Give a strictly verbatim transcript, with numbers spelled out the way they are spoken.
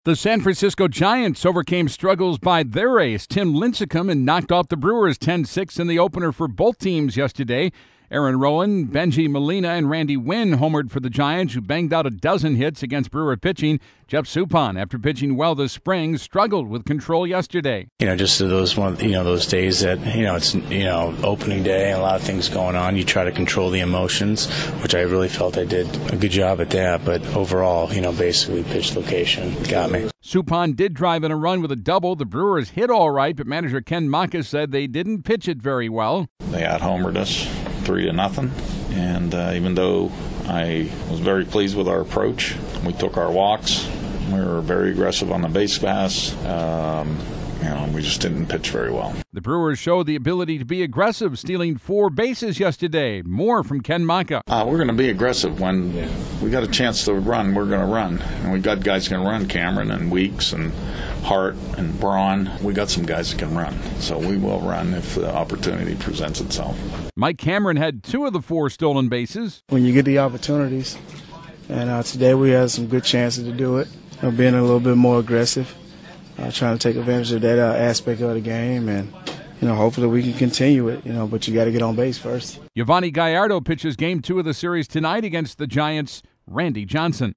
The San Francisco Giants overcame struggles by their ace, Tim Lincecum, and knocked off the Brewers ten six in the opener for both teams yesterday. Aaron Rowand, Benji Molina, and Randy Winn homered for the Giants, who banged out a dozen hits against Brewer pitching. Jeff Suppan, after pitching well this spring, struggled with control yesterday. You know, just those one, you know, those days that, you know, it's, you know, opening day and a lot of things going on. You try to control the emotions, which I really felt I did a good job at that. But overall, you know, basically pitch location got me. Suppan did drive in a run with a double. The Brewers hit all right, but manager Ken Macha said they didn't pitch it very well. They out-homered us three to nothing, and uh, even though I was very pleased with our approach, we took our walks. We were very aggressive on the base pass. Um, you know, we just didn't pitch very well. The Brewers showed the ability to be aggressive, stealing four bases yesterday. More from Ken Macha. Uh, we're going to be aggressive when yeah. we got a chance to run. We're going to run, and we got guys going to run. Cameron and Weeks and Hart and Braun. We got some guys that can run, so we will run if the opportunity presents itself. Mike Cameron had two of the four stolen bases. When you get the opportunities, and uh, today we had some good chances to do it. You know, being a little bit more aggressive, uh, trying to take advantage of that uh, aspect of the game, and you know, hopefully we can continue it. You know, but you got to get on base first. Yovani Gallardo pitches game two of the series tonight against the Giants. Randy Johnson.